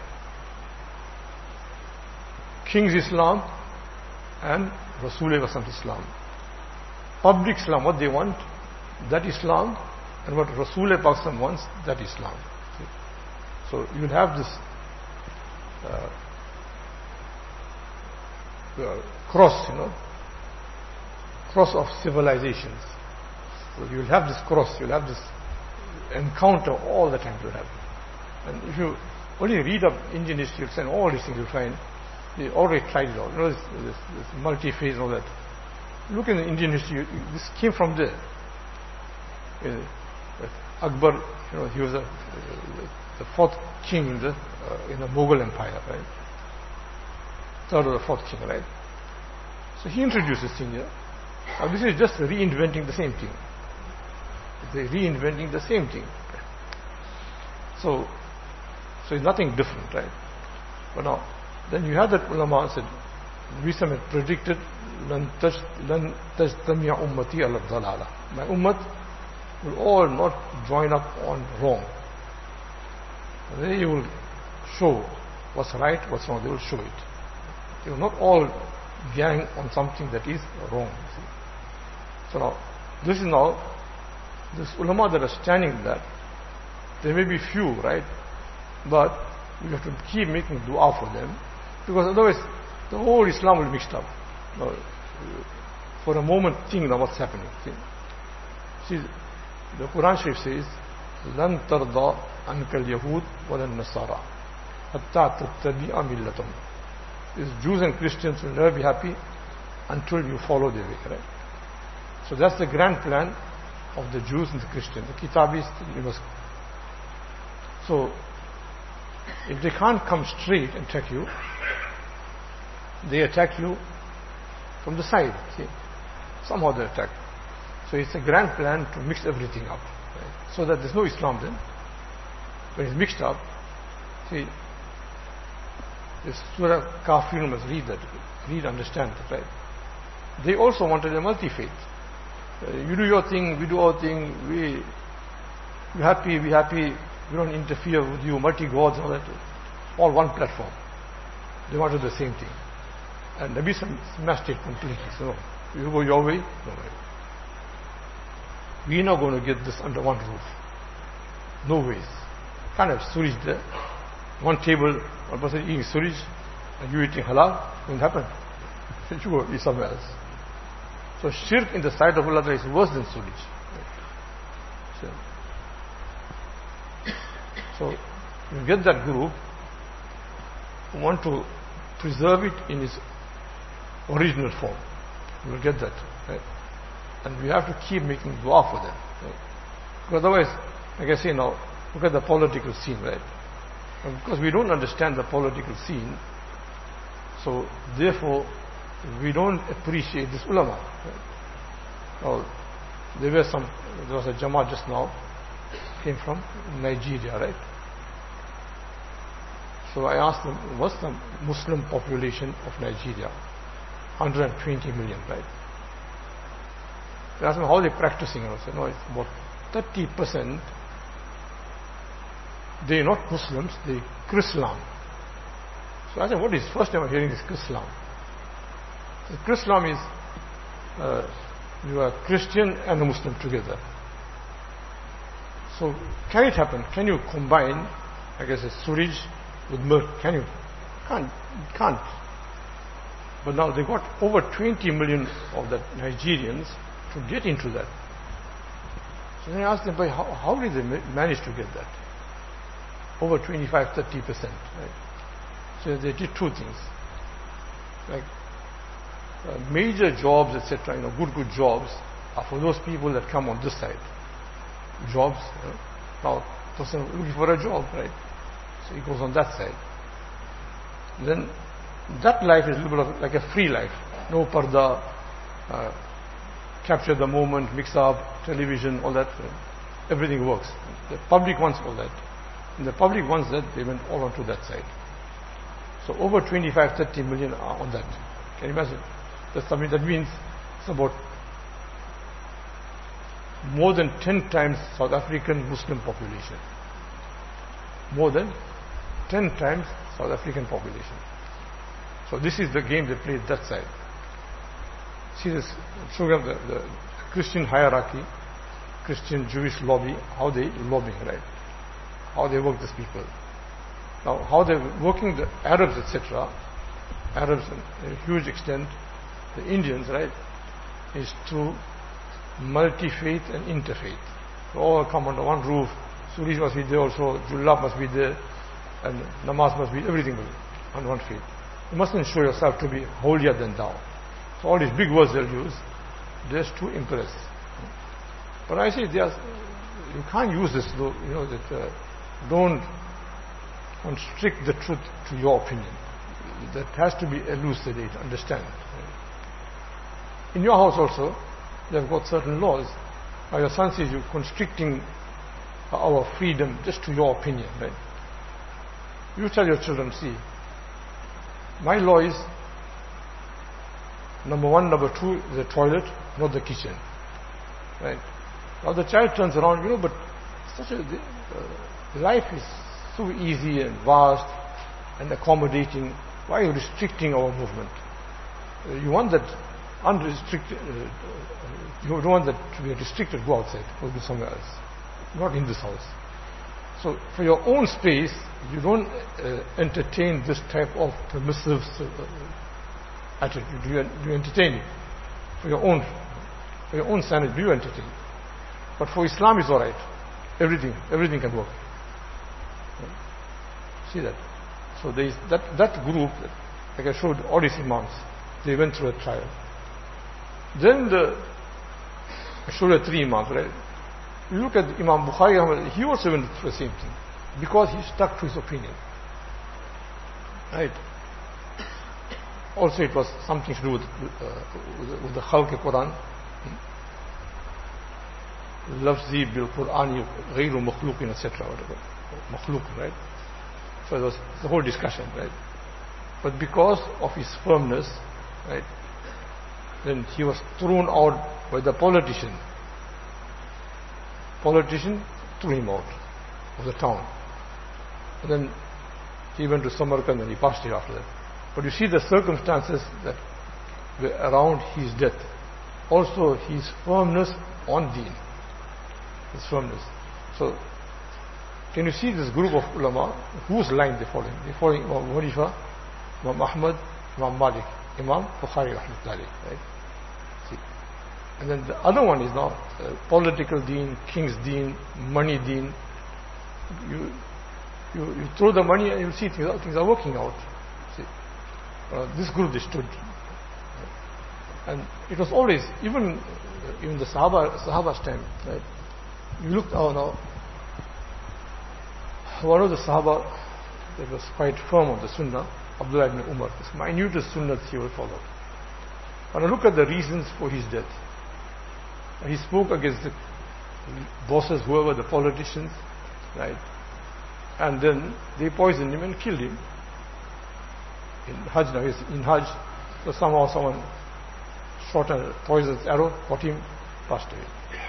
King's Islam and Rasul-e-Pasam Islam. Public Islam, what they want, that Islam, and what Rasul-e-Pasam wants, that Islam. See? So you'll have this cross, cross of civilizations. So you'll have this cross, you'll have this encounter all the time to happen. And if you only read up Indian history, and all these things you'll find, they already tried it out. This multi-phase and all that. Look in the Indian history, this came from there. Akbar, he was the fourth king in the Mughal Empire, right? Third or the fourth king, right? So he introduced this thing here. Now this is just reinventing the same thing. They're reinventing the same thing. So it's nothing different, right? But now, then you have that ulama said, Wisam had predicted, Lan tajtami'a ummati ala dhalala. My ummat will all not join up on wrong. They will show what's right, what's wrong. They will show it. They will not all gang on something that is wrong. See? So now, this ulama that are standing there, there may be few, right? But we have to keep making dua for them, because otherwise the whole Islam will be mixed up. Now, for a moment, think now what's happening. See, the Quran Sharif says, "Lan tarda anka al-Yahud wa al-Nasara hatta tattabi'a millatum." These Jews and Christians will never be happy until you follow their way, right? So that's the grand plan of the Jews and the Christians. The Kitabis, So, if they can't come straight and attack you, they attack you from the side. See? Somehow they attack. So it's a grand plan to mix everything up. Right? So that there's no Islam then. When it's mixed up, see, this Surah Kafirun must read, understand that, right? They also wanted a multi-faith. You do your thing, we do our thing, we happy, we don't interfere with you, multi-gods, all that. All one platform. They wanted the same thing. And Nabi smashed it completely. So, you go your way, no way. We're not going to get this under one roof. No ways. Can't have suraj there. One table, one person eating suraj, and you eating halal, won't happen. You go eat somewhere else. So shirk in the sight of Allah is worse than suraj. So you get that group who want to preserve it in its original form. You will get that. Right? And we have to keep making dua for them. Right? Because otherwise, like I say now, look at the political scene, right? And because we don't understand the political scene, so therefore we don't appreciate this ulama. Right? Now, there was a Jamaat just now, came from Nigeria, right? So I asked them, what's the Muslim population of Nigeria? 120 million, right? They asked me how they're practicing. I said, no, it's about 30%. They're not Muslims, they're Chrislam. So I said, what is, first time I'm hearing this Chrislam? So Chrislam is You are Christian and a Muslim together. So, can it happen? Can you combine, I guess, a sewage with milk? Can you? Can't. But now they got over 20 million of the Nigerians to get into that. So then I asked them, how did they manage to get that? Over 25-30%. Right? So they did two things. Like major jobs, etc., good jobs are for those people that come on this side. Jobs. Now, person looking for a job, right? So he goes on that side. Then that life is a little bit of like a free life. No parda, capture the moment, mix up, television, all that. Everything works. The public wants all that. And the public wants that, they went all onto that side. So over 25-30 million are on that. Can you imagine? That's something that means it's about more than 10 times South African Muslim population. More than 10 times South African population. So this is the game they play that side. See this program, the Christian hierarchy, Christian Jewish lobby, how they lobbying, right? How they work these people. Now, how they're working the Arabs, etc. Arabs, in a huge extent, the Indians, right, is through multi-faith and interfaith. So all come under one roof. Suris must be there also, Julab must be there, and Namaz must be, everything on one faith. You mustn't show yourself to be holier than thou. So all these big words they'll use, just to impress. But I say, you can't use this, though, that don't constrict the truth to your opinion. That has to be elucidated, understand. In your house also, they've got certain laws. Now your son says you're constricting our freedom just to your opinion, right? You tell your children, see, my law is number one, number two, the toilet, not the kitchen, right? Now the child turns around, but such a life is so easy and vast and accommodating. Why are you restricting our movement? You want that unrestricted, you don't want that to be restricted, go outside, go do somewhere else, not in this house. So for your own space, you don't entertain this type of permissive attitude. Do you entertain it? For your own sanity, do you entertain? But for Islam, it's all right. Everything can work. See that? So there is that group, like I showed all these imams, they went through a trial. Then I showed you 3 imams, right? You look at Imam Bukhari, he also went through the same thing, because he stuck to his opinion. Right? Also, it was something to do with the Khalq Quran. Lafzi bil Qur'ani ghayru makhluqin, etc. Makhluk, right? So it was the whole discussion, right? But because of his firmness, right, then he was thrown out by the politician. Politician threw him out of the town. And then he went to Samarkand and he passed it after that. But you see the circumstances that were around his death. Also his firmness on deen. His firmness. So, can you see this group of ulama, whose line they following? They following Imam Hanifa, Imam Ahmad, Imam Malik, Imam Bukhari, rahmatullahi, right? See. And then the other one is now political deen, king's deen, money deen. You throw the money and you see things are working out. See. This group they stood. And it was always, even the Sahaba's time, right? You look now, one of the Sahaba that was quite firm on the Sunnah, Abdullah ibn Umar, this minutest Sunnah he will follow. And I look at the reasons for his death. He spoke against the bosses, whoever, the politicians, right? And then they poisoned him and killed him. In Hajj, now he's in Hajj, so somehow someone shot a poisonous arrow, caught him, passed away.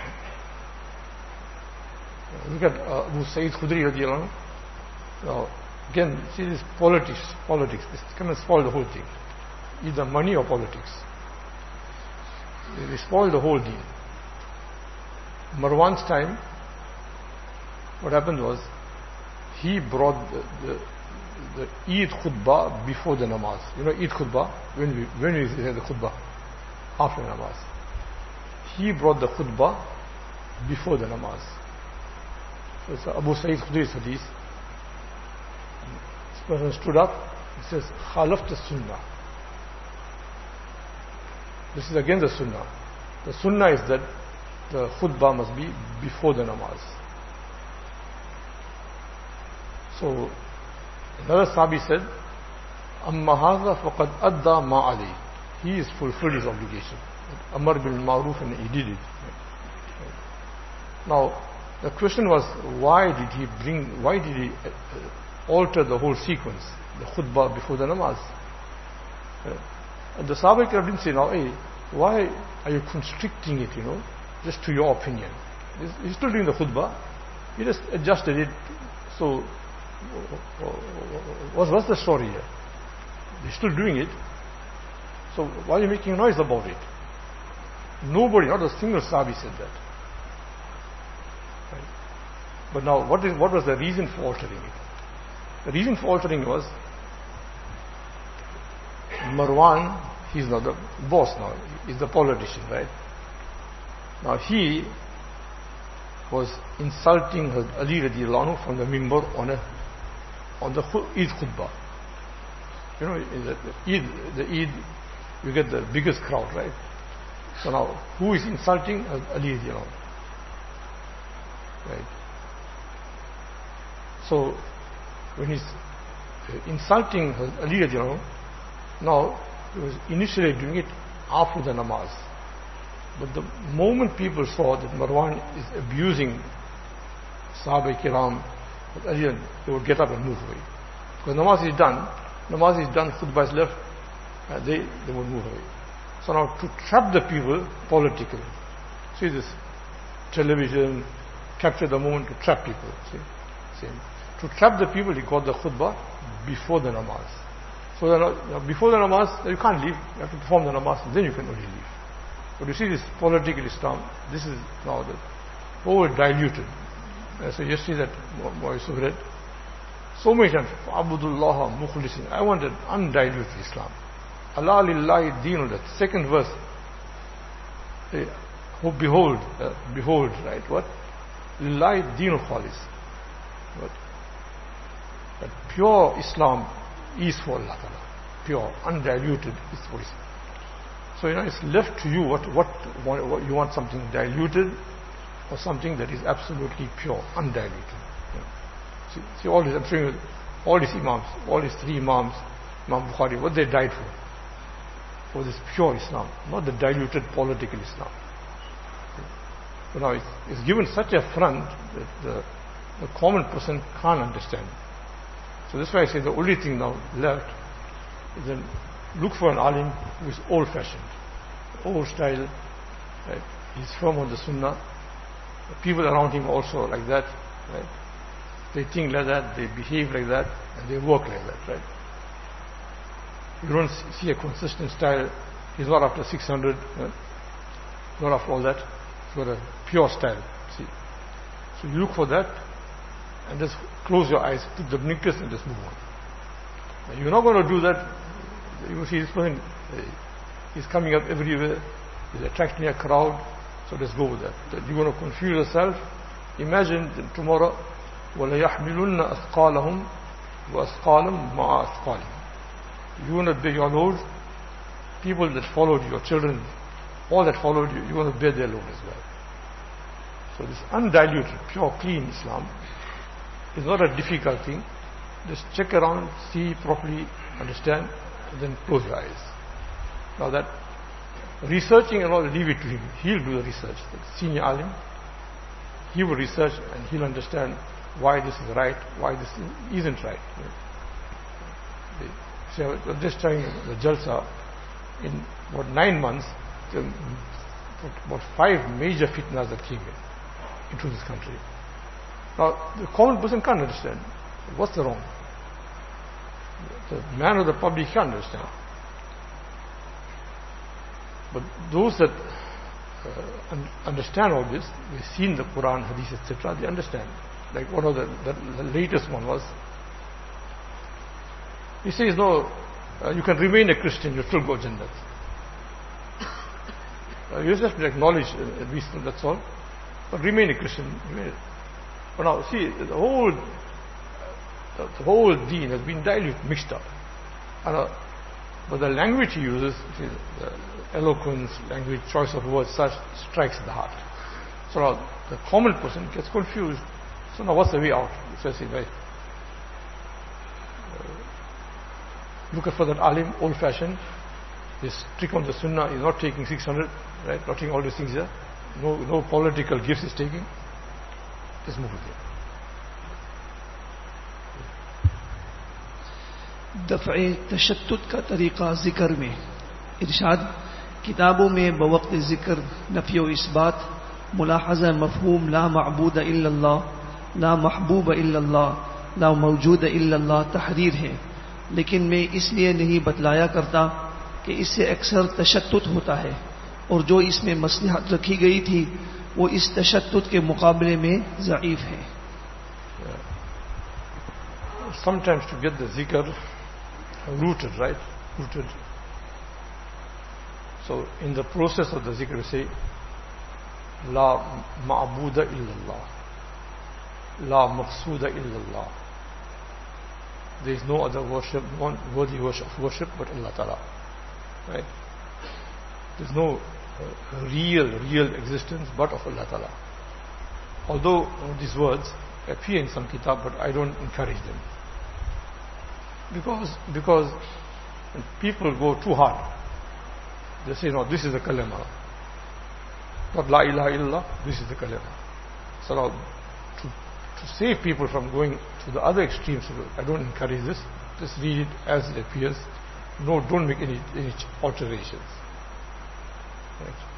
Look at Abu Sa'id Khudri radiallahu anhu. Now, again, see this politics, this come and spoil the whole thing. Either money or politics. They spoiled the whole deen. Marwan's time, what happened was, he brought the Eid khutbah before the namaz. You know Eid khutbah, when we say the khutbah? After namaz. He brought the khutbah before the namaz. So it's Abu Sa'id Khudri's hadith. This person stood up, he says, Khalafta sunnah. This is again the sunnah. The sunnah is that the khutbah must be before the namaz. So another Sahabi said, Amma hadha faqad adda ma ali. He has fulfilled his obligation. Amar bil Ma'ruf, and he did it. Now, the question was, why did he alter the whole sequence, the khutbah before the namaz? And the Sahaba didn't say, now, hey, why are you constricting it, just to your opinion? He's still doing the khutbah. He just adjusted it. So, what's the story here? They're still doing it. So, why are you making a noise about it? Nobody, not a single Sahabi said that. Right? But now, what was the reason for altering it? The reason for altering was, Marwan, he's not the boss now, he's the politician, right? Now he was insulting Ali radiallahu anhu from the mimbar on the Eid khutbah. In the Eid, you get the biggest crowd, right? So now, who is insulting? Ali radiallahu anhu. Right? So, when he's insulting Ali radiallahu anhu, now, he was initially doing it after the namaz. But the moment people saw that Marwan is abusing Sahaba Kiram, they would get up and move away. Because namaz is done, khutbah is left, they would move away. So now, to trap the people politically, see this television, capture the moment to trap people. See? To trap the people, he got the khutbah before the namaz. So before the namaz, you can't leave. You have to perform the namaz, and then you can only leave. But you see this political Islam, this is now over diluted. So you see that what I read. So many times, Abdullah Mukhlisin. I wanted undiluted Islam. Allah lillahi deenul, that second verse. Behold, right? What? Lillahi deenul khalis. What? That pure Islam is for Allah Ta'ala. Pure, undiluted is for Islam. So it's left to you what you want, something diluted or something that is absolutely pure, undiluted. See all these, I'm showing you all these Imams, all these three Imams, Imam Bukhari, what they died for this pure Islam, not the diluted political Islam. But now it's given such a front that the common person can't understand. So that's why I say the only thing now left is then look for an alim who is old-fashioned, old style, right? He's firm on the sunnah. The people around him also like that, right? They think like that, they behave like that, and they work like that, right? You don't see a consistent style. He's not after 600, right? Not after all that. He's got a pure style, see. So you look for that, and just close your eyes, put the blinkers, and just move on. Now, you're not going to do that. You see this person, he's coming up everywhere, he's attracting a crowd, so let's go with that. You're going to confuse yourself. Imagine tomorrow, وَلَيَحْمِلُنَّ أَثْقَالَهُمْ وَأَثْقَالًا مَعَ أَثْقَالِهِمْ. You're going to bear your load. People that followed you, your children, all that followed you, you're going to bear their load as well. So this undiluted, pure, clean Islam is not a difficult thing. Just check around, see properly, understand, and then close your eyes. Now that researching and all, leave it to him. He'll do the research. The senior alim, he will research and he'll understand why this is right, why this isn't right. So just trying the Jalsa, in about 9 months, about 5 major fitnas that came into this country. Now, the common person can't understand. What's the wrong? The man of the public can't understand. But those that understand all this, they've seen the Quran, Hadith, etc., they understand. Like one of the latest one was, he says, no, you can remain a Christian, you still go Jannat. You just have to acknowledge wisdom, that's all. But remain a Christian. But now, see, the whole deen has been diluted, mixed up. But the language he uses, the eloquence, language, choice of words, such strikes the heart. So now the common person gets confused. So now what's the way out? So I say, right, look for that alim, old-fashioned. He's strict on the sunnah. He's not taking 600, right? Not taking all these things here. No political gifts he's taking. Just move it there. दफ़े तशद्दुद का तरीक़ा ज़िक्र में इरशाद किताबों में बवक्त ज़िक्र नफ़ी व इस्बात मुलाहज़ा मफ़हूम ला मअबूद इल्लल्लाह ला महबूब इल्लल्लाह ला मौजूद इल्लल्लाह तहरीर है, लेकिन मैं इसलिए नहीं बतलाया करता कि इससे अक्सर तशद्दुद होता है और जो इसमें मसलहत रखी गई थी वो इस तशद्दुद के मुकाबले में ज़ईफ़ है. Sometimes to get the zikr rooted, right? Rooted. So in the process of the zikr we say, La ma'buda illallah, La maqsuda illallah. There is no other worship, no worthy worship but Allah Ta'ala. Right? There is no real existence but of Allah Ta'ala. Although these words appear in some kitab, but I don't encourage them. Because when people go too hard, they say, no, this is the kalima. Not la ilaha illallah, this is the kalima. So now, to save people from going to the other extremes, I don't encourage this. Just read it as it appears. No, don't make any alterations. Right?